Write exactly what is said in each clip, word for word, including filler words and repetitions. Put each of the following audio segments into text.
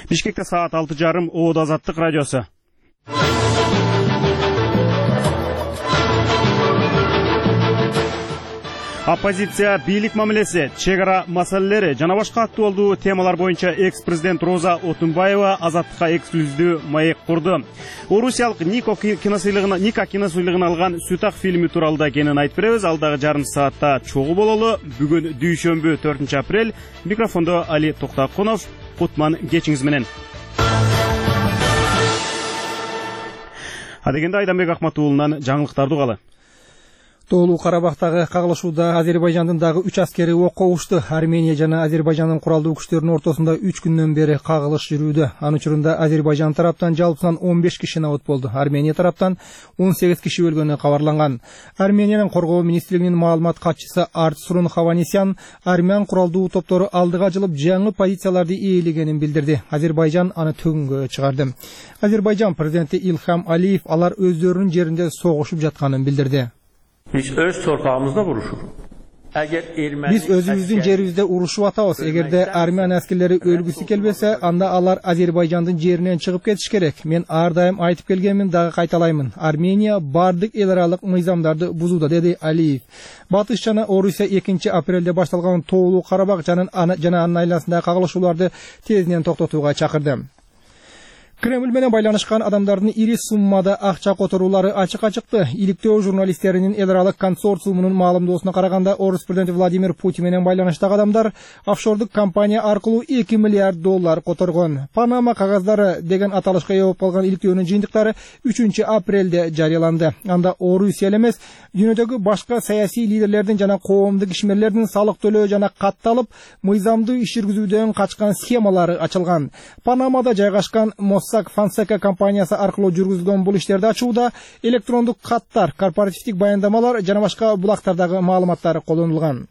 Бишкекте саат алты жарым Оодо Азаттык радиосу. Оппозиция, бийлик мамилеси, чек ара маселелери жана башка актуалдуу темалар боюнча экс-президент Роза Отунбаева Азаттыкка эксклюзивдүү маек курду. Орусиялык Ника киносыйлыгына Ника киносыйлыгын алган Сютак фильми тууралуу да кенен айтып беребиз. Алдагы жарым саатта чогуу бололу. Бүгүн дүйшөмбү төртүнчү апрель. Микрофондо Али Токтакунов. Кутман кечиңиз менен. Адегенде Айданбек Акматуулунан жаңылыктарды угалы. Тоолуу Карабактагы кагылышууда Азербайжандын дагы үч аскери окко угушту. Армения жана Азербайжандын куралдуу күчтөрүнүн ортосунда үч күндөн бери кагылыш жүрүүдө. Анын учурунда Азербайжан тараптан жалпысынан он беш киши набыт болду. Армения тараптан он сегиз киши өлгөнү кабарланган. Армениянын коргоо министрлигинин маалымат катчысы Артсурун Хаванисян армян куралдуу топтору алдыга жылып жаңы позицияларды ээлегенин билдирди. Азербайжан аны төгүнгө чыгарды. Азербайжан президенти Илхам Алиев алар өздөрүнүн жеринде согушуп жатканын билдирди. Biz öz torpağımızda vuruşur. Biz özümüzdün jerimizde uruşup atабыз. Эгерде армян аскерлери өлгүсү келбесе, анда алар Азербайжандын жеринен чыгып кетиш керек. Мен ар дайым айтып келгенмин, дагы кайталаймын. Армения бардык эл аралык мыйзамдарды бузууда, деди Алиев. Батыш жана Орусия экинчи апрелде башталган Тоолуу Карабак жана анын айланасындагы кагылышууларды тезинен токтотууга чакырды. Кремль менен байланышкан адамдардын ири суммада акча которуулары ачыкка чыкты. Иликтөө журналисттеринин эл аралык консорциумунун маалымдоосуна караганда, Орус президенти Владимир Путин менен байланыштагы адамдар офшордук компания аркылуу эки миллиард доллар которгон. Панама кагаздары деген аталышка ээ болуп калган иликтөөнүн жыйынтыктары үчүнчү апрелде жарыяланды. Анда Орусия эле эмес, дүйнөдөгү башка саясий лидерлердин жана коомдук ишмерлердин салык төлөө жана катталып, мыйзамдуу иш жүргүзүүдөн качкан схемалары ачылган. Панамада жайгашкан Mossack Fonseca компаниясы аркылуу жүргүзүлгөн бул иштерди ачууда электрондук каттар, корпоративдик баяндамалар жана башка булактардагы маалыматтар колдонулган.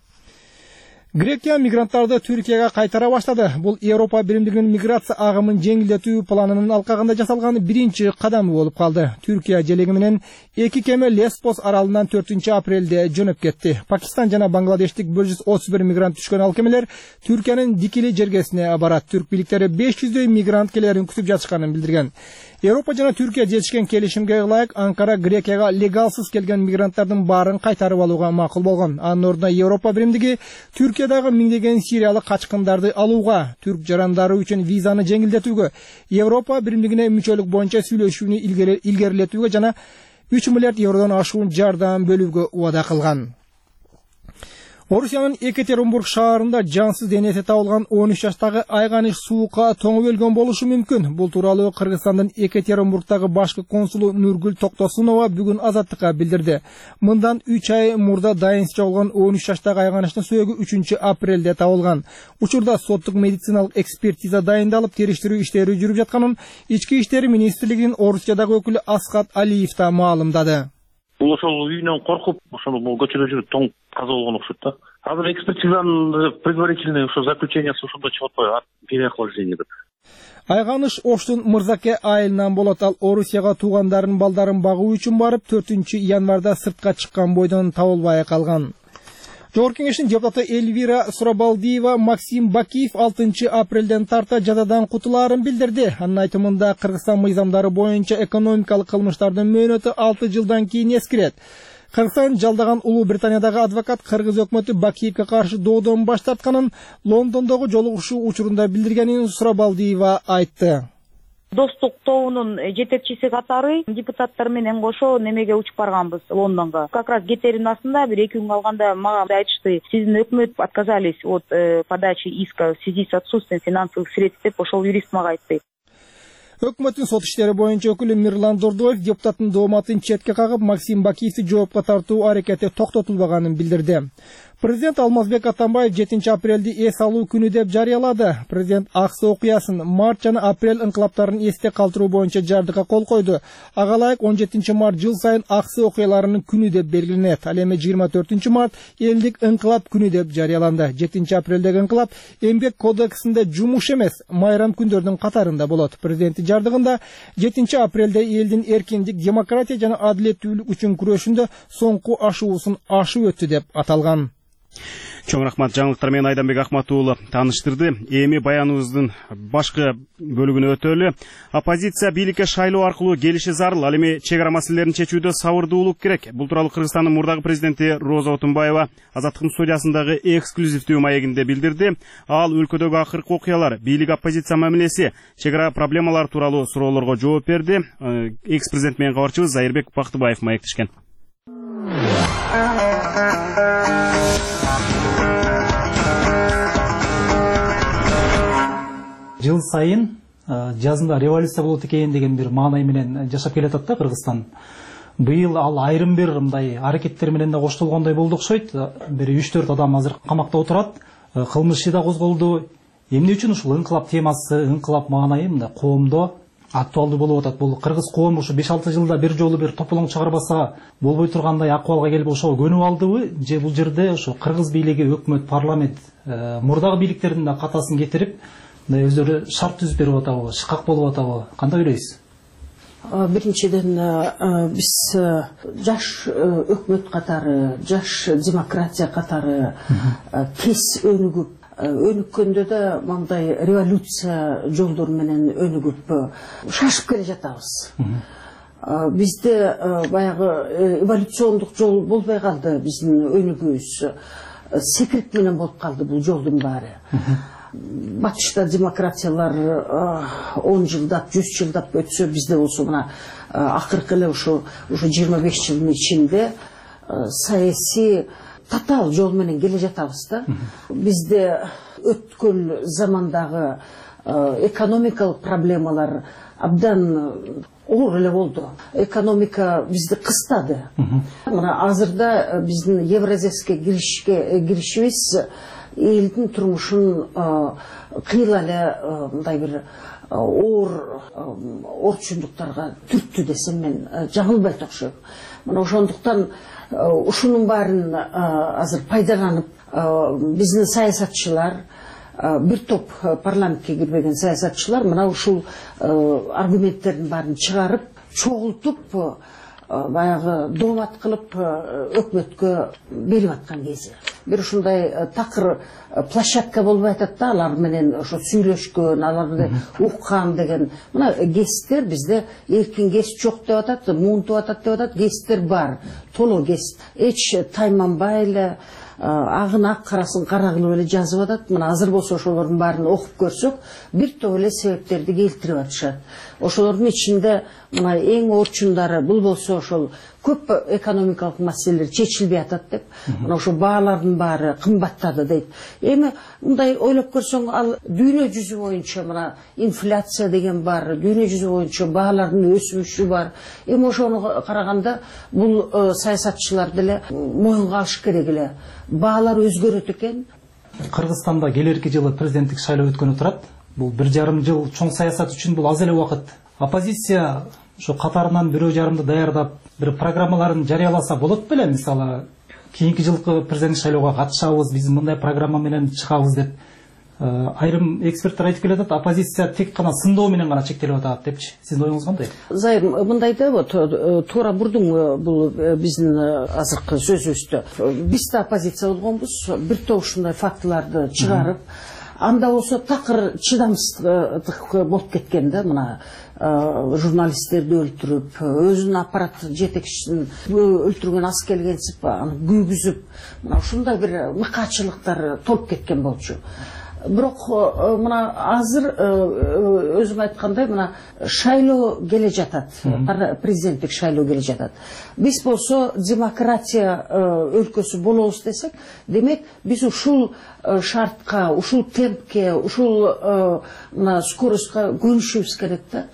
Грекия мигранттарды Түркияга кайтара баштады. Бул Европа биримдигинин миграция агымын жеңилдетүү планынын алкагында жасалган биринчи кадамы болуп калды. Түркия желеги менен эки кеме Леспос аралынан төртүнчү апрелде жөнөп кетти. Пакистан жана Бангладештик бир жүз отуз бир мигрант түшкөн ал кемелер Түркиянын Дикили жергесине барат. Түрк бийликтери беш жүздөй мигрант келерин күтүп жатышканын билдирген. Европа жана Түркия жетишкен келишимге ылайык Анкара Грекияга легалсыз келген мигранттардын баарын кайтарып алууга макул болгон. Анын ордуна Европа биримдиги Түркиядагы миңдеген сириялык качкындарды алууга, түрк жарандары үчүн визаны жеңилдетүүгө, Европа биримдигине мүчөлүк боюнча сүйлөшүүнү илгерилетүүгө жана үч миллиард евродон ашуун жардам бөлүүгө убада кылган. Орусиянын Екатеринбург шаарында жансыз денеси табылган он үч жаштагы Айганыш суукка тоңуп өлгөн болушу мүмкүн. Бул тууралуу Кыргызстандын Екатеринбургдагы башкы консулу Нургүл Токтосунова бүгүн Азаттыкка билдирди. Мындан үч ай мурда дайынсыз жоголгон он үч жаштагы Айганыштын сөөгү үчүнчү апрелде табылган. Учурда соттук медициналык экспертиза дайындалып, териштирүү иштери жүрүп жатканын Ички иштер министрлигинин Орусиядагы өкүлү Асхат Алиев да маалымдады. Бул ошол үйүнөн коркуп, ошол көчөдө жүрүп тоң каза болгон окшойт да. Азыр экспертизанын предварительный ошо заключениясы ошондо чыгып атпайбы, переохлаждение деп. Айганыш Оштун Мырзаке айылынан болот. Ал Орусияга туугандарын балдарын багуу үчүн барып, төртүнчү январда сыртка чыккан бойдон табылбай калган. Жогорку кеңештин депутаты Эльвира Сурабалдиева Максим Бакиев алтынчы апрелден тарта жазадан кутулаарын билдирди. Анын айтымында Кыргызстан мыйзамдары боюнча экономикалык кылмыштардын мөөнөтү алты жылдан кийин эскирет. Кыргызстан жалдаган Улуу Британиядагы адвокат Кыргыз өкмөтү Бакиевке каршы доодон баш тартканын Лондондогу жолугушуу учурунда билдиргенин Сурабалдиева айтты. Достук тобунун жетекчиси катары депутаттар менен кошо немеге учуп барганбыз Лондонго. Как раз кетерин астында бир эки күн калганда мага айтышты, сиздин өкмөт отказались от подачи иска в связи с отсутствием финансовых средств деп ошол юрист мага айтты. Өкмөттүн сот иштери боюнча өкүлү Мирлан Дордоев депутаттын дооматын четке кагып, Максим Бакиевди жоопко тартуу аракети токтотулбаганын билдирди. Президент Алмазбек Атамбаев жетинчи апрелди эс алуу күнү деп жарыялады. Президент Аксы окуясын, март жана апрель инкылаптарын эсте калтыруу боюнча жардыга кол койду. Ага ылайык он жетинчи март жыл сайын Аксы окуяларынын күнү деп белгиленет. Ал эми жыйырма төртүнчү март элдик инкылап күнү деп жарыяланды. жетинчи апрелдеги инкылап эмгек кодексинде жумуш эмес, майрам күндөрдүн катарында болот. Президенттин жардыгында жетинчи апрелде элдин эркиндик, демократия жана адилеттүүлүк үчүн күрөшүндө соңку ашуусун ашып өттү деп аталган. Чоң рахмат, жаңылыктар менен Айданбек Акмат уулу тааныштырды. Эми баяныбыздын башкы бөлүгүнө өтөлү. Оппозиция бийликке шайлоо аркылуу келиши зарыл. Ал эми чек ара маселелерин чечүүдө сабырдуулук керек. Бул тууралуу Кыргызстандын мурдагы президенти Роза Отунбаева Азаттыктын студиясындагы эксклюзивдүү маегинде билдирди. Ал өлкөдөгү акыркы окуялар, бийлик оппозиция мамилеси, чек ара проблемалары тууралуу суроолорго жооп берди. Экс-президент менен кабарчыбыз Зайырбек Бактыбаев маектешкен. Жыл сайын жазында революция болот экен деген бир маанай менен жашап келатат да Кыргызстан. Быйыл ал айрым бир мындай аракеттер менен да коштолгондой болду окшойт. Бир үч төрт адам азыр камакта отурат. Кылмыш иши да козголду. Эмне үчүн ушул инкылап темасы, инкылап маанайы мындай коомдо актуалдуу болуп атат. Бул кыргыз коому ушу беш алты жылда бир жолу бир тополоң чыгарбаса болбой тургандай акыбалга келип ошого көнүп алдыбы, же бул жерде ушу кыргыз бийлиги, өкмөт, парламент мурдагы бийликтердин да катасын кетирип өздөрү шарт түзүп берип атабы, шыкак болуп атабы? Кандай ойлойсуз? Биринчиден биз жаш өкмөт катары, жаш демократия катары тез өнүгүп, өнүккөндө да мындай революция жолдору менен өнүгүп шашып келе жатабыз. Бизде баягы эволюциондук жол болбой калды, биздин өнүгүүбүз секирик менен болуп калды бул жолдун баары. Батышта демократиялар он жылдап, жүз жылдап өтсө, бизде болсо мына акыркы эле ушу ушу жыйырма беш жылдын ичинде саясий татаал жол менен келе жатабыз да. Бизде өткөн замандагы экономикалык проблемалар абдан оор эле болду. Экономика бизди кыстады. Мына азырда биздин Евразияска киришке киришибиз элдин турмушун кыйла эле мындай бир оор орчундуктарга түрттү десем мен жаңылбайт окшойм. Мына ошондуктан ушунун баарын азыр пайдаланып биздин саясатчылар, бир топ парламентке кирбеген саясатчылар мына ушул аргументтердин баарын чыгарып, чогултуп, баягы доомат кылып өкмөткө берип аткан кези. Бир ушундай такыр площадка болуп атат да, алар менен ошо сүйлөшкөн, аларды уккан деген. Мына гесттер бизде эркин гест жок деп атат, муунтуп атат деп атат, гесттер бар, толо гест. Эч тайманбай эле агын ак, карасын кара кылып эле жазып атат. Мына азыр болсо ошолордун баарын окуп көрсөк, бир топ эле себептерди келтирип атышат. Ошолордун ичинде мына эң орчундары бул болсо ошол көп экономикалык маселелер чечилбей атат деп. Мына ошо баалардын баары кымбаттады дейт. Эми мындай ойлоп көрсөң, ал дүйнө жүзү боюнча мына инфляция деген бар, дүйнө жүзү боюнча баалардын өсүшү бар. Эми ошону караганда бул саясатчылар деле моюнга алыш керек эле. Баалар өзгөрөт экен. Кыргызстанда келерки жылы президенттик шайлоо өткөнү турат. Бул бир жарым жыл чоң саясат үчүн бул аз эле убакыт. Оппозиция ошо катарынан бирөө жарымды даярдап, бир программаларын жарыяласа болот беле? Мисалы, кийинки жылкы президенттик шайлоого катышабыз, биз мындай программа менен чыгабыз деп. Айрым эксперттер айтып келатат, оппозиция тек гана сындоо менен гана чектелип атат депчи. Сиздин оюңуз кандай? Зайыр, мындай да, вот туура бурдуң бул биздин азыркы сөзүбүздө. Биз да оппозиция болгонбуз, бир топ ушундай фактыларды чыгарып, анда болсо такыр чыдамсыздык болуп кеткен да, мына журналисттерди өлтүрүп, өзүнүн аппарат жетекчисин өлтүргөн аскелгенсип, аны күйгүзүп, мына ушундай бир мыкаачылыктар толуп кеткен болчу. Бирок мына азыр өзүң айткандай мына шайлоо келе жатат, президенттик шайлоо келе жатат. Биз болсо демократия өлкөсү болобуз десек, демек биз ушул шартка, ушул темпке, ушул мына скоростка көнүшүбүз керек да.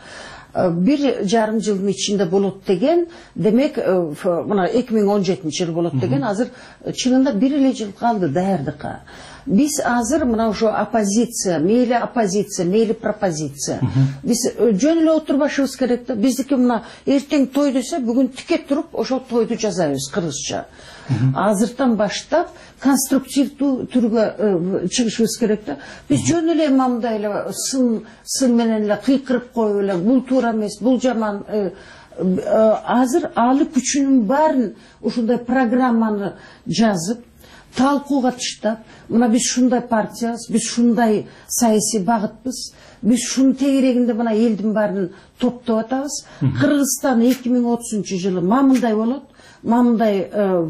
Бир жарым жылдын ичинде болот деген, демек мына эки миң он жетинчи жыл болот деген, азыр чынында бир эле жыл калды даярдыкка. Биз азыр мына ошо оппозиция, мейли оппозиция, мейли пропозиция. Биз жөн эле отурбашыбыз керек да. Биздики мына эртең той десе, бүгүн тике туруп ошол тойду жазабыз кыргызча. Азыртан баштап конструктивдүү түргө чыгышыбыз керек да. Биз жөн эле мындай эле сын сын менен эле кыйкырып коюп эле, бул туура эмес, бул жаман. Азыр алы күчүнүн баарын ушундай программаны жазып, талкууга таштап, мына биз шундай партиябыз, биз шундай саясий багытпыз, биз шунун тегерегинде мына элдин баарын топтоп атабыз. Кыргызстан эки миң отузунчу жылы мамындай болот, мамындай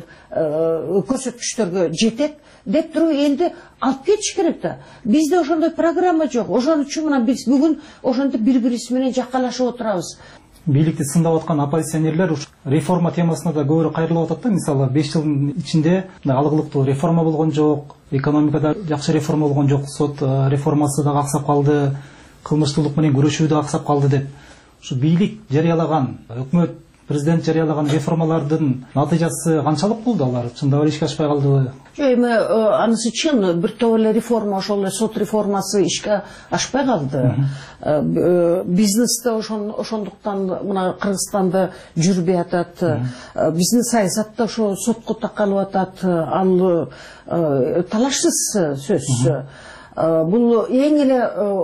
көрсөткүчтөргө жетет деп туруп элди алып кетиш керек да. Бизде ошондой программа жок. Ошон үчүн мына биз бүгүн ошентип бири-бирибиз менен жаккалашып отурабыз. Бийликти сындап аткан оппозиционерлер реформа темасына да көбүрөөк кайрылып атат да. Мисалы беш жылдын ичинде алгылыктуу реформа болгон жок, экономикада жакшы реформа болгон жок, сот реформасы да аксап калды, кылмыштуулук менен күрөшүү да аксап калды деп. Ушу бийлик жарыялаган, өкмөт, президент жарыялаган реформалардын натыйжасы канчалык болду? Алар чындап эле ишке ашпай калдыбы? Жок, эми анысы чын, бир топ эле реформа, ошол эле сот реформасы ишке ашпай калды. Бизнесте ошондуктан мына Кыргызстанда жүрбөй атат. Биздин саясат да ошо сотко такалып атат. Ал талашсыз сөз. Бул эң эле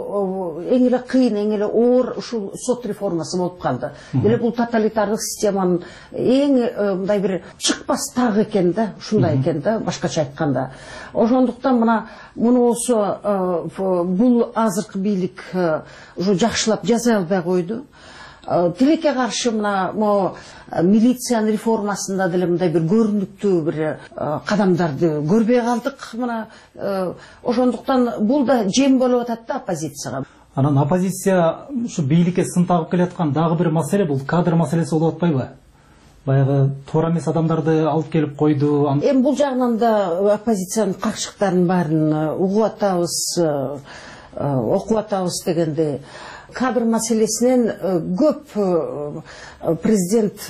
эң эле кыйын, эң эле оор ушул сот реформасы болуп калды. Деле бул тоталитардык системанын эң мындай бир чыкпас тагы экен да, ушундай экен да, башкача айтканда. Ошондуктан мына муну болсо бул азыркы бийлик уже жакшылап жаза албай койду. Тилекке каршы мына мо милициянын реформасында деле мындай бир көрүнүктүү бир кадамдарды көрбөй калдык. Мына ошондуктан бул да жем болуп атат да оппозицияга. Анан оппозиция ушу бийликке сын тагып келаткан дагы бир маселе бул кадр маселеси болуп атпайбы? Баягы туура эмес адамдарды алып келип койду. Эми бул жагынан да оппозициянын каршылыктарын баарын угуп атабыз, окуп атабыз дегенде. Кадр маселесинен көп президент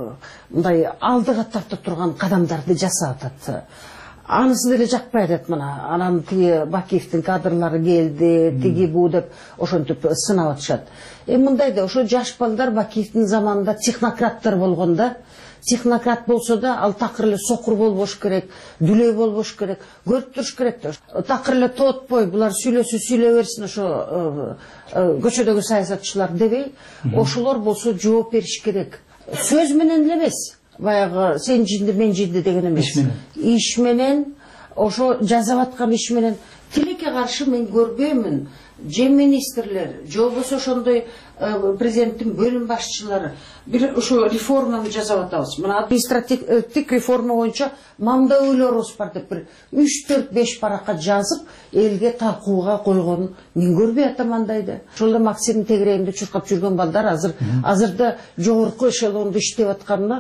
мындай алдыга тарта турган кадамдарды жасап атат. Анысы деле жакпай атат мына. Анан тиги Бакиевдин кадрлары келди, тиги бу деп ошентип сынап атышат. Эми мындай да ошо жаш балдар Бакиевдин заманында технократтар болгон да. Технократ болсо да ал такыр эле сокур болбош керек, дүлөй болбош керек, көрүп туруш керек да. Такыр эле тоотпой, булар сүйлөсө сүйлөй берсин ошо көчөдөгү саясатчылар дебей, ошолор болсо жооп бериш керек. Сөз менен эле эмес, баягы сен жинди, мен жинди деген эмес. Иш менен, ошо жазап аткан иш менен. Тилекке каршы мен көрбөймүн. Же министрлер, же болбосо ошондой президенттин бөлүм башчылары бир ошо реформаны жасап атабыз. Мына административдик реформа боюнча мындай ойлорубуз бар деп бир үч төрт беш баракка жазып элге талкууга койгонун мен көрбөй атам андайды. Ошол Максимдин тегерегинде чуркап жүргөн балдар азыр азырда жогорку эшелондо иштеп атканына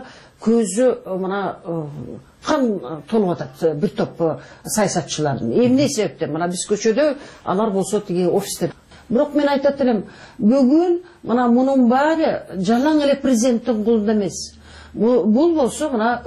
көзү мына кан толуп атат бир топ саясатчылардын. Эмне себептен? Мына биз көчөдө, алар болсо тиги офисте. Бирок мен айтат элем, бүгүн мына мунун баары жалаң эле президенттин колунда эмес. Бул болсо мына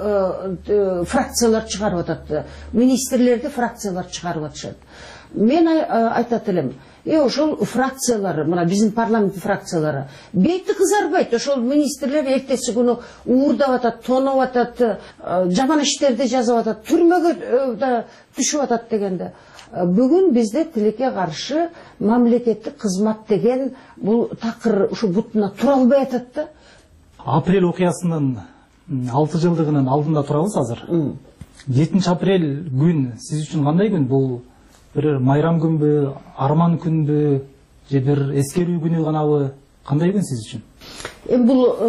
фракциялар чыгарып атат. Министрлерди фракциялар чыгарып атышат. Мен айтат элем, Э ошол фракциялары, мына биздин парламент фракциялары бейти кызарбайт. Ошол министрлер эртеси күнү уурдап атат, тоноп атат, жаман иштерди жазып атат, түрмөгө да түшүп атат дегенде. Бүгүн бизде тилекке каршы мамлекеттик кызмат деген бул такыр ушу бутуна тура албай атат да. Апрель окуясынын алты жылдыгынын алдында турабыз азыр. жетинчи апрель күн сиз үчүн кандай күн? Бул бир майрам күнбү, арман күнбү, же бир эскерүү күнү канабы? Кандай күн сиз үчүн? Эми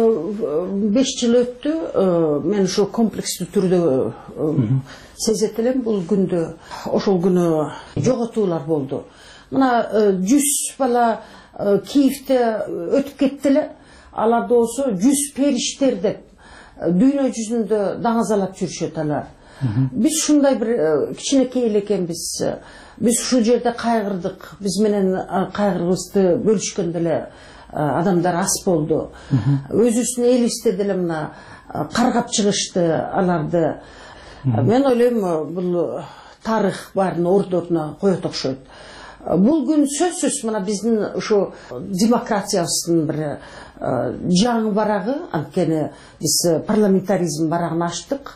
бул беш жыл өттү. Мен ошо комплекстүү түрдө сезет элем бул күндө. Ошол күнү жоготуулар болду. Мына жүз бала Киевде өтүп кетти эле. Аларда болсо жүз периштер деп дүйнө жүзүндө даңазалап жүрүшөт алар. Биз ушундай бир кичинекей эле экенбиз. Биз ушул жерде кайгырдык. Биз менен кайгырыбызды бөлүшкөн деле адамдар аз болду. Өзүбүздүн элибизде деле мына каргап чыгышты аларды. Мен ойлойм, бул тарых баарын ордоруна коет окшойт. Бул күн сөзсүз мына биздин ушу демократиябыздын бир жаңы барагы, анткени биз парламентаризм барагын ачтык.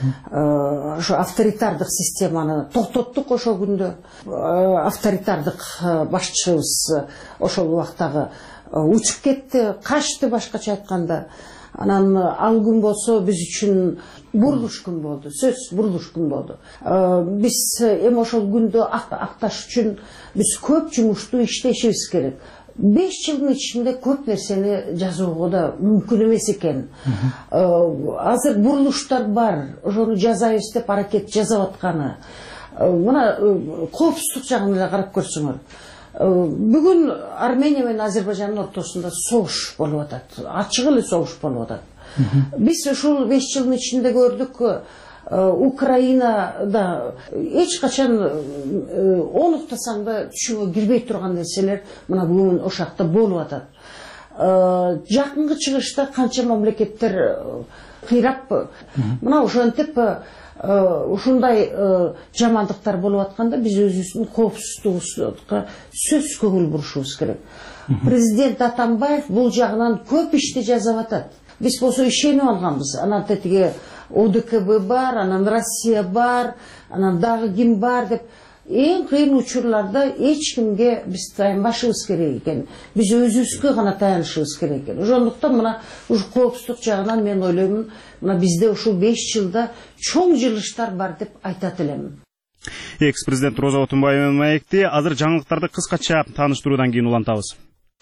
Ошо авторитардык системаны токтоттук ошол күндө. Авторитардык башчыбыз ошол убактагы учуп кетти, качты башкача айтканда. Анан ал күн болсо биз үчүн бурулуш күн болду, сөз бурулуш күн болду. Биз эми ошол күндү акташ үчүн биз көп жумушту иштешибиз керек. беш жылдын ичинде көп нерсени жазууга да мүмкүн эмес экен. Азыр бурулуштар бар, ошону жазайбыз деп аракет жасап атканы. Мына коопсуздук жагын эле карап көрсөңөр. Бүгүн Армения менен Азербайжандын ортосунда согуш болуп атат. Ачык эле согуш болуп атат. Биз ушул беш жылдын ичинде көрдүк, Украинада эч качан онуктасаң да түшүнгө кирбей турган нерселер мына бүгүн ошакта болуп атат. Жакынкы чыгышта канча мамлекеттер кыйрап, мына ошентип ушундай жамандыктар болуп атканда биз өзүбүздүн коопсуздугубузга сөз көңүл бурушубуз керек. Президент Атамбаев бул жагынан көп ишти жасап атат. Биз болсо ишенип алганбыз. Анан тетиги О Д К Б бар, анан Россия бар, анан дагы ким бар деп эң кыйын учурларда эч кимге биз таянбашыбыз керек экен. Биз өзүбүзгө гана таянышыбыз керек экен. Ошондуктан мына ушу коопсуздук жагынан мен ойлоймун, мына бизде ушул беш жылда чоң жылыштар бар деп айтат элем. Экс-президент Роза Отунбаева маекти. Азыр жаңылыктарды кыскача тааныштыруудан кийин улантабыз.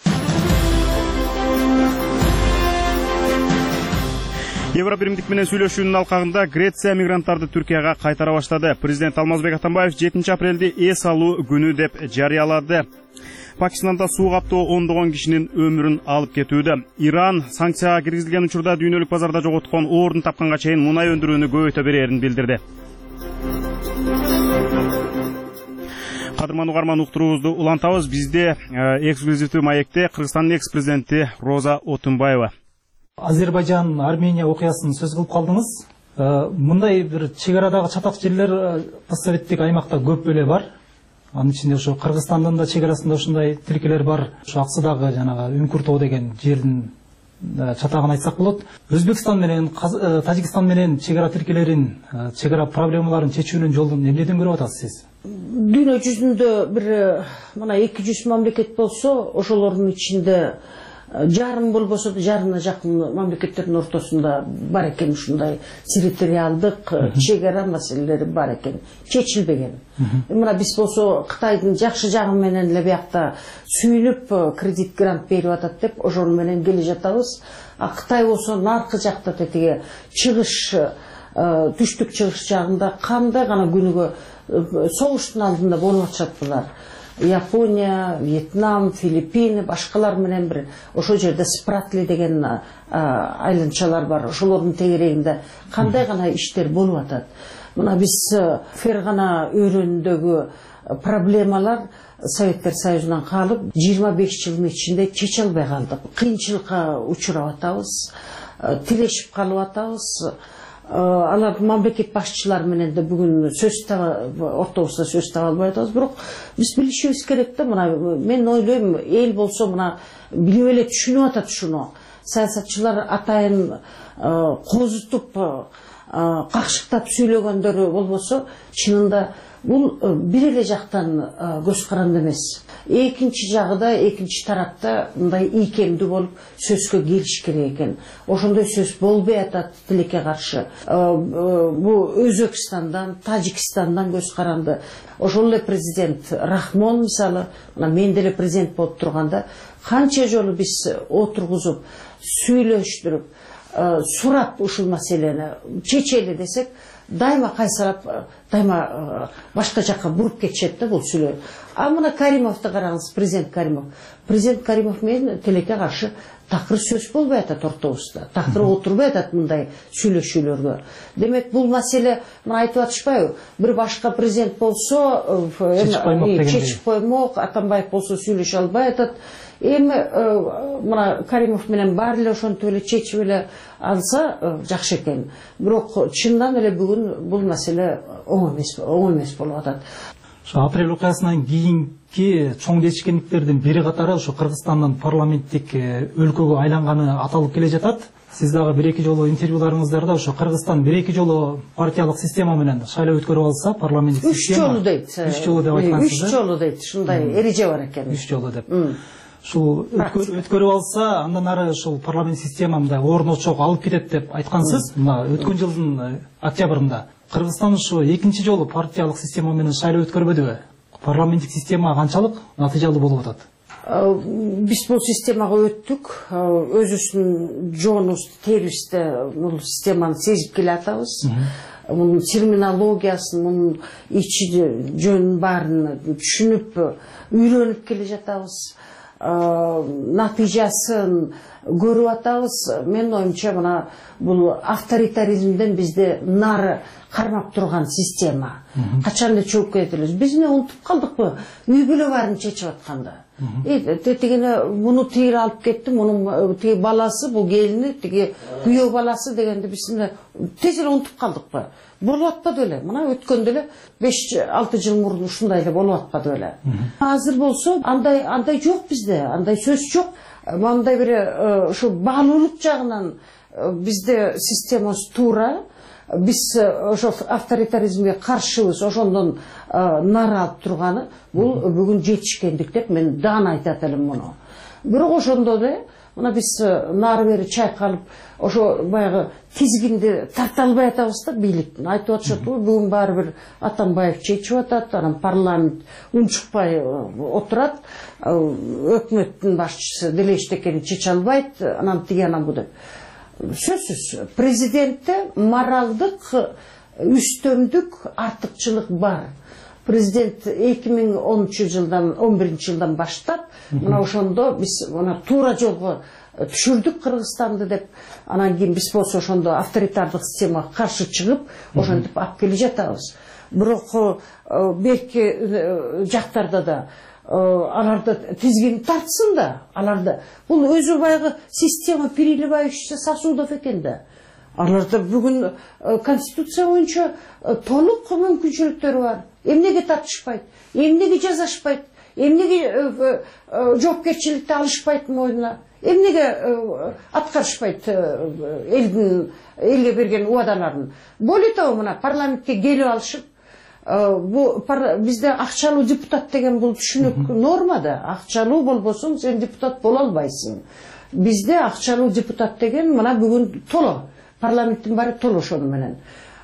Евробиримдик менен сүйлөшүүнүн алкагында Греция мигранттарды Түркияга кайтара баштады. Президент Алмазбек Атамбаев жетинчи апрелди эс алуу күнү деп жарыялады. Пакистанда суу каптоо ондогон кишинин өмүрүн алып кетүүдө. Иран санкцияга киргизилген учурда дүйнөлүк базарда жоготкон ордун тапканга чейин мунай өндүрүүнү көбөйтө берерин билдирди. Кадырман угарман уктуруубузду улантабыз. Бизде эксклюзивдүү маекте Кыргызстандын экс-президенти Роза Отунбаева. Азербайжан, Армения окуясын сөз кылып калдыңыз. Мындай бир чек арадагы чатак жерлер постсоветтик аймакта көп эле бар. Анын ичинде ошо Кыргызстандын да чек арасында ушундай тилкелер бар. Ошо Аксыдагы жанагы Үңкүр тоо деген жердин чатагын айтсак болот. Өзбекстан менен Тажикстан менен чек ара тилкелерин, чек ара проблемаларын чечүүнүн жолун эмнеден көрүп атасыз сиз? Дүйнө жүзүндө бир мына эки жүз мамлекет болсо, ошолордун ичинде жарым болбосо да жарымына жакын мамлекеттердин ортосунда бар экен ушундай территориалдык чек ара маселелери бар экен, чечилбеген. Мына биз болсо Кытайдын жакшы жагы менен эле биякта сүйүнүп кредит грант берип атат деп ошону менен келе жатабыз. А Кытай болсо наркы жакта тетиги чыгыш, түштүк чыгыш жагында кандай гана күнүгө согуштун алдында болуп атышат булар. Япония, Вьетнам, Филиппины, башкалар менен бир ошол жерде Спратли деген айланчалар бар. Ошолордун тегерегинде кандай гана иштер болуп атат. Мына биз Фергана өрөөнүндөгү проблемалар Советтер Союзунан калып жыйырма беш жылдын ичинде чече албай калдык. Кыйынчылыкка учурап атабыз, тилешип калып атабыз. Алар мамлекет башчылары менен да бүгүн сөз ортобузда сөз таба албай атабыз. Бирок биз билишибиз керек да, мына мен ойлойм, эл болсо мына билип эле түшүнүп атат ушуну. Саясатчылар атайын козутуп, какшыктап сүйлөгөндөрү болбосо, чынында бул бир эле жактан көз каранды эмес. Экинчи жагыда, экинчи тарапта мындай ийкемдүү болуп сөзгө келиш керек экен. Ошондой сөз болбой атат тилекке каршы. Бул Өзбекстандан, Тажикстандан көз каранды. Ошол эле президент Рахмон мисалы, мына мен деле президент болуп турганда канча жолу биз отургузуп, сүйлөштүрүп, сурап ушул маселени чечели десек, дайыма кайсырап, дайыма башка жакка буруп кетишет да бул сүйлөө. А мына Каримовду караңыз, президент Каримов. Президент Каримов менен тилекке каршы такыр сөз болбой атат ортобузда. Такыр отурбай атат мындай сүйлөшүүлөргө. Демек бул маселе, мына айтып атышпайбы? Бир башка президент болсо, чечип коймок, Атамбаев болсо сүйлөшө албай атат. Эми мына Каримов менен баары эле ошентип эле чечип эле алса жакшы экен. Бирок чындан эле бүгүн бул маселе оң эмес, оң эмес болуп атат. Ошо апрель окуясынан кийинки чоң чечкиндиктердин бири катары ошо Кыргызстандын парламенттик өлкөгө айланганы аталып келе жатат. Сиз дагы бир эки жолу интервьюларыңыздарда ошо Кыргызстан бир эки жолу партиялык система менен шайлоо өткөрүп алса, парламенттик система үч жолу дейт. үч жолу деп айткансыз. үч жолу дейт. Ушундай эреже бар экен. үч жолу деп. ушул өткөрүп алса, андан ары ушул парламент системамда орун чок алып кетет деп айткансыз. Мына өткөн жылдын октябрында Кыргызстан ушу экинчи жолу партиялык система менен шайлоо өткөрбөдүбү? Парламенттик система канчалык натыйжалуу болуп атат? Биз бул системага өттүк, өзүбүздүн жоонубузду терибизде бул системаны сезип келатабыз. Мунун терминологиясын, мунун ичи жөнүн баарын түшүнүп, үйрөнүп келе жатабыз. Натыйжасын көрүп атабыз. Менин оюмча мына бул авторитаризмден бизде нары кармап турган система. Качан эле чөгүп кетет элебиз. Биз эмне унутуп калдыкпы? Үй бүлө баарын чечип атканда. Тегине муну тиги алып кетти, мунун тиги баласы, бул келини, тиги күйөө баласы дегенди биз тез эле унутуп калдыкпы? Болуп атпады эле. Мына өткөндө эле беш алты жыл мурун ушундай эле болуп атпады беле. Азыр болсо андай андай жок бизде, андай сөз жок. Мындай бир ушу баалуулук жагынан бизде системабыз туура. Биз ошо авторитаризмге каршыбыз, ошондон нары алып турганы бул бүгүн жетишкендик деп мен даана айтат элем муну. Бирок ошондо да мына биз нары бери чайкалып, ошо баягы тизгинди тарта албай атабыз да бийликтин. Айтып атышат, бүгүн баары бир Атамбаев чечип атат, анан парламент унчукпай отурат, өкмөттүн башчысы деле эчтекени чече албайт, анан тиги анан бу деп. Сөзсүз, президентте моралдык үстөмдүк артыкчылык бар. Президент эки миң онунчу жылдан он биринчи жылдан баштап, мына ошондо биз мына туура жолго түшүрдүк Кыргызстанды деп, анан кийин биз болсо ошондо авторитардык системага каршы чыгып, ошентип алып келе жатабыз. Бирок берки жактарда да аларды тизгин тартсын да, аларды. Бул өзү баягы система переливающийся сосудов экен да. Аларда бүгүн конституция боюнча толук мүмкүнчүлүктөрү бар. Эмнеге тартышпайт? Эмнеге жазашпайт? Эмнеге жоопкерчиликти алышпайт мойнуна? Эмнеге аткарышпайт элдин элге берген убадаларын? Более того, мына парламентке келип алышып, бу бизде акчалуу депутат деген бул түшүнүк норма да. Акчалуу болбосоң сен депутат боло албайсың. Бизде акчалуу депутат деген мына бүгүн толо. Парламенттин баары толо ошону менен.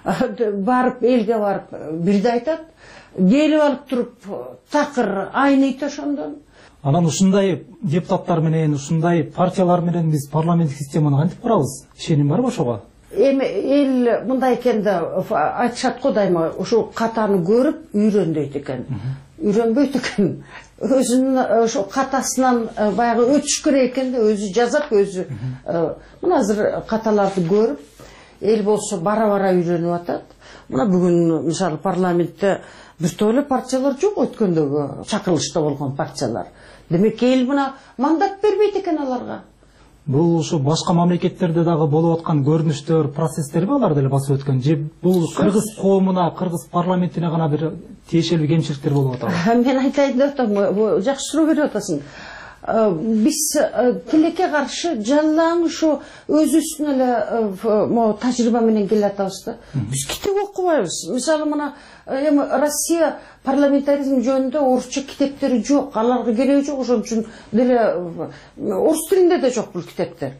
Барып элге барып бирде айтат, келип алып туруп такыр айныйт ошондон. Анан ушундай депутаттар менен, ушундай партиялар менен биз парламенттик системаны кантип курабыз? Ишеним барбы ошого? Эми эл мындай экен да, айтышат го дайыма, ошо катаны көрүп үйрөн дейт экен. Үйрөнбөйт экен. Өзүнүн ошо катасынан баягы өтүш керек экен да, өзү жазат, өзү. Мына азыр каталарды көрүп, эл болсо бара-бара үйрөнүп атат. Мына бүгүн мисалы парламентте бир топ партиялар жок, өткөндөгү чакырылышта болгон партиялар. Демек эл мына мандат бербейт экен аларга. Бул ушу башка мамлекеттерде дагы болуп аткан көрүнүштөр, процесстерби алар деле басып өткөн? Же бул кыргыз коомуна, кыргыз парламентине гана бир тиешелүү кемчиликтер болуп атабы? Мен айтайын деп атам, жакшы суроо берип атасың. Биз тилекке каршы жалаң ушу өзүбүздүн эле тажрыйба менен келе атабыз да. Биз китеп окубайбыз. Мисалы мына эми Россия парламентаризм жөнүндө орусча китептери жок, аларга кереги жок, ошон үчүн деле орус тилинде да жок бул китептер.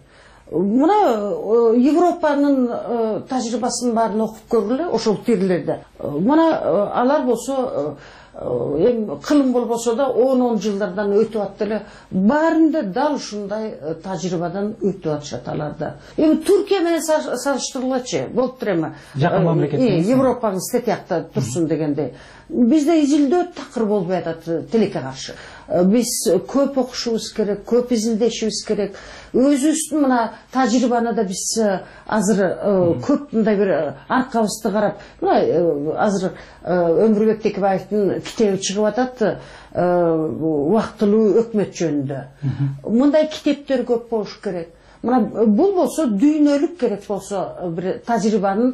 Мына Европанын тажрыйбасын баарын окуп көргүлө, ошол тилдерде. Мына алар болсо эми кылым болбосо да он он жылдардан өтүп атты эле, баарында дал ушундай тажрыйбадан өтүп атышат аларда. Эми Түркия менен салыштыргылачы, болуптур эми. Жакын мамлекет. Европанын статьякта турсун дегенде. Бизде изилдөө такыр болбой атат тилекке каршы. Биз көп окушубуз керек, көп изилдешибиз керек. Өзүбүздүн мына тажрыйбаны да биз азыр көп мындай бир аркабызды карап, мына азыр Өмүрбек Текебаевдин китеби чыгып атат, убактылуу өкмөт жөнүндө. Мындай китептер көп болуш керек. Мына бул болсо дүйнөлүк керек болсо бир тажрыйбанын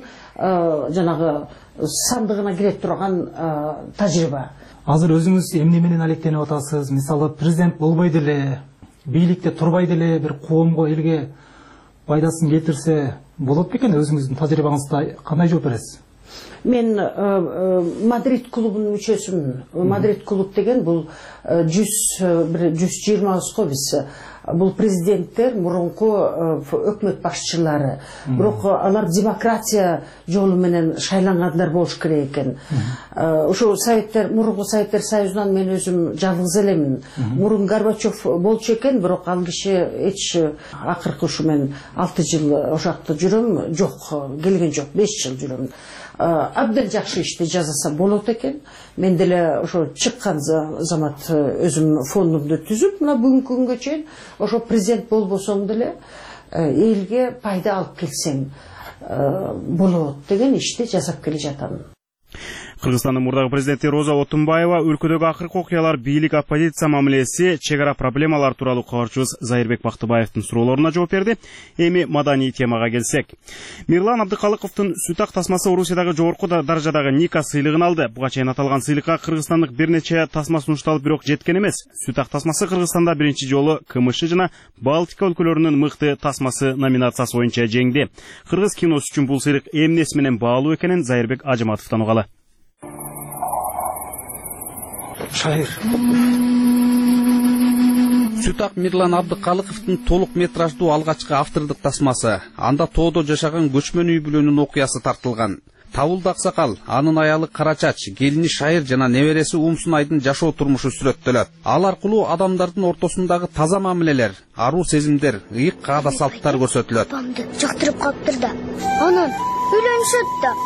жанагы сандыгына кире турган тажрыйба. Азыр өзүңүз эмне менен алектенип атасыз? Мисалы президент болбой деле, бийликте турбай деле бир коомго, элге пайдасын келтирсе болот бекен? Өзүңүздүн тажрыйбаңызда кандай жооп бересиз? Мен Мадрид клубунун мүчөсүмүн. Мадрид клуб деген бул жүз жыйырма го биз. Бул президенттер, мурунку өкмөт башчылары. Бирок алар демократия жолу менен шайлангандар болуш керек экен. Ошо советтер, мурунку советтер союзунан мен өзүм жалгыз элемин. Мурун Горбачев болчу экен, бирок ал киши эч акыркы ушу мен алты жыл ошакта жүрөм, жок, келген жок, беш жыл жүрөм. Абдан жакшы ишти жасаса болот экен. Мен деле ошо чыккан замат өзүм фондумду түзүп, мына бүгүнкү күнгө чейин ошо президент болбосоң деле элге пайда алып келсең болот деген ишти жасап келе жатам. Кыргызстандын мурдагы президенти Роза Отунбаева өлкөдөгү акыркы окуялар, бийлик, оппозиция мамилеси, чек ара проблемалары тууралуу кабарчыбыз Зайырбек Бактыбаевдин суроолоруна жооп берди. Эми маданий темага келсек. Мирлан Абдыкалыковдун сүт ак тасмасы Орусиядагы жогорку даражадагы Ника сыйлыгын алды. Буга чейин аталган сыйлыкка кыргызстандык бир нече тасма сунушталып, бирок жеткен эмес. Сүт ак тасмасы Кыргызстанда биринчи жолу КМШ жана Балтика өлкөлөрүнүн мыкты тасмасы номинациясы боюнча жеңди. Кыргыз киносу үчүн бул сыйлык эмнеси менен баалуу экенин Зайырбек Ажыматовдон угалы. Шайыр. Сүт ак Мирлан Абдыкалыковдун толук метраждуу алгачкы автордук тасмасы. Анда тоодо жашаган көчмөн үй бүлөнүн окуясы тартылган. Табылды аксакал, анын аялы Карачач, келини Шайыр жана небереси Умсунайдын жашоо турмушу сүрөттөлөт. Ал аркылуу адамдардын ортосундагы таза мамилелер, аруу сезимдер, ыйык каада салттар көрсөтүлөт. Жактырып калыптыр да. Анан үйлөнүшөт да.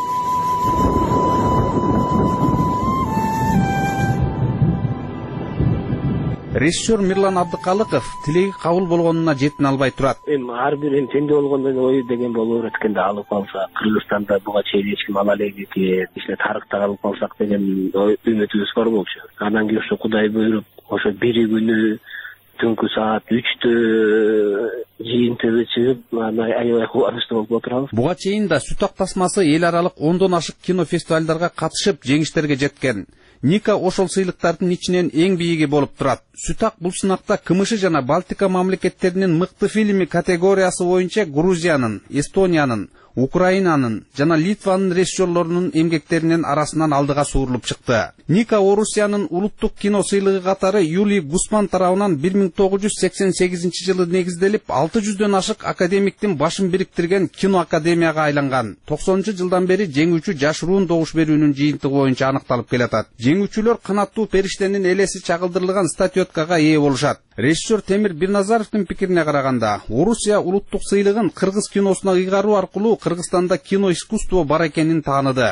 Режиссер Мирлан Абдыкалыков тилеги кабыл болгонуна жетин албай турат. Эми ар бирин тендүү болгондон ой деген болуп эткенде алып калса, Кыргызстанда буга чейин эч ким ала элек экен, ишне тарыхта алып калсак деген үмүтүбүз бар болчу. Анан кийин ошо Кудай буйруп, ошо бир күнү түнкү саат үчтө жыйынтыгы чыгып, аябай кубанычтуу болуп отурабыз. Буга чейин да сүт ак тасмасы эл аралык ондон ашык кинофестивалдарга катышып, жеңиштерге жеткен. Ника ошол сыйлыктардын ичинен эң бийиги болуп турат. Сүт ак бул сынакта КМШ жана Балтика мамлекеттеринин мыкты фильми категориясы боюнча Грузиянын, Эстониянын, Украинанын жана Литванын режиссерлорунун эмгектеринин арасынан алдыга суурулуп чыкты. Ника Орусиянын улуттук кино сыйлыгы катары Юлий Гусман тарабынан бир миң тогуз жүз сексен сегизинчи жылы негизделип, алты жүздөн ашык академиктин башын бириктирген кино академияга айланган. токсонунчу жылдан бери жеңүүчү жаш руун добуш берүүнүн жыйынтыгы боюнча аныкталып келатат. Жеңүүчүлөр канаттуу периштенин элеси чагылдырылган статуэткага ээ болушат. Режиссер Темир Бирназаровдун пикирине караганда, Орусия улуттук сыйлыгын кыргыз киносуна ыйгаруу аркылуу Кыргызстанда кино искусство бар экенин тааныды.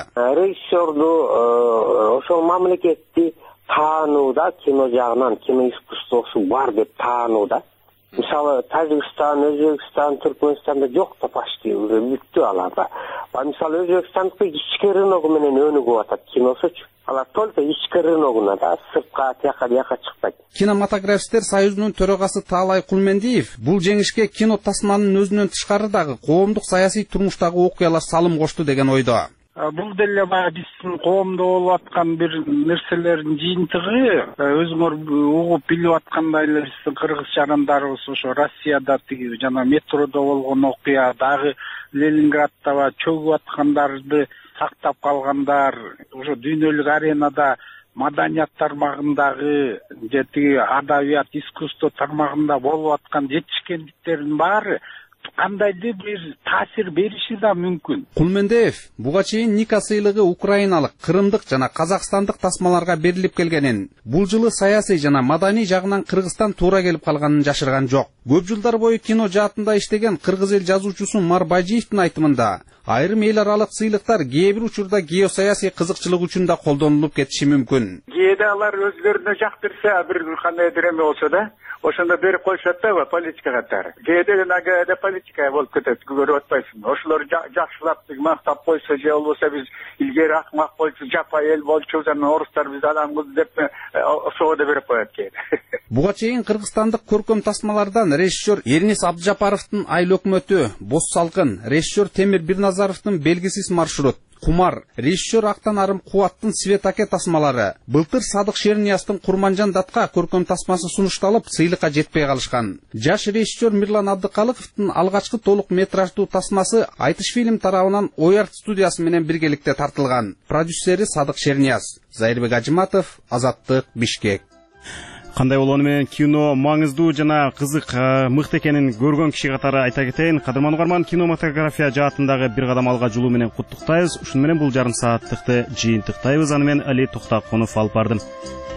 Режиссерду ошол мамлекетти таанууда, кино жагынан кино искусствосу бар деп таанууда. Мисалы Тажикстан, Өзбекстан, Түркмөнстанда жок да почти бүттү аларда. Мисалы Өзбекстандыкы ички рыногу менен өнүгүп атат киносучу. Алар только ички рыногуна да, сыртка, тияка бияка чыкпайт. Кинематографисттер союзунун төрагасы Таалай Кулмендиев бул жеңишке кино тасманын өзүнөн тышкары дагы коомдук саясий турмуштагы окуялар салым кошту деген ойдо. Бул деле баягы биздин коомдо болуп аткан бир нерселердин жыйынтыгы. Өзүңөр угуп билип аткандай эле биздин кыргыз жарандарыбыз ошо Россияда тиги жана метродо болгон окуя, дагы Ленинградда чөгүп аткандарды сактап калгандар, ошо дүйнөлүк аренада маданият тармагындагы же тиги адабият, искусство тармагында болуп аткан жетишкендиктердин баары кандайдыр бир таасир бериши да мүмкүн. Кулмендиев буга чейин Ника сыйлыгы украиналык, кырымдык жана казакстандык тасмаларга берилип келгенин, бул жылы саясий жана маданий жагынан Кыргызстан туура келип калганын жашырган жок. Көп жылдар бою кино жаатында иштеген кыргыз эл жазуучусу Мар Байжиевдин айтымында, айрым эл аралык сыйлыктар кээ бир учурда геосаясий кызыкчылык үчүн да колдонулуп кетиши мүмкүн. Кээде алар өзлөрүнө жактырса, бир кандайдыр эме болсо да, ошондо берип коюшат да политика катары. Кээде нагада политика болуп кетет, көрүп атпайсың. Ошолор жакшылап мактап койсо же болбосо биз илгери акмак болчу, жапа эл болчу, жана орустар биз адамбыз деп ошого да берип коет кээде. Буга чейин кыргызстандык көркөм тасмалардан режиссер Эрнис Абдыжапаровдун Айыл өкмөтү, Боз салкын, режиссер Темир Бирназаровдун Белгисиз маршрут, Кумар, режиссер Актан Арым Кубаттын Светаке тасмалары, былтыр Садык Шернияздын Курманжан датка көркөм тасмасы сунушталып, сыйлыкка жетпей калышкан. Жаш режиссер Мирлан Абдыкалыковдун алгачкы толук метраждуу тасмасы Айтыш фильм тарабынан Оярт студиясы менен биргеликте тартылган. Продюсери Садык Шернияз. Зайырбек Ажыматов, Азаттык, Бишкек. Кандай болгону менен кино маңыздуу жана кызык мыкты экенин көргөн киши катары айта кетейин. Кадырман угарман, кинематография жаатындагы бир кадам алга жолу менен куттуктайбыз. Ушуну менен бул жарым сааттыкты жыйынтыктайбыз. Аны мен Али Токтакунов алып бардым.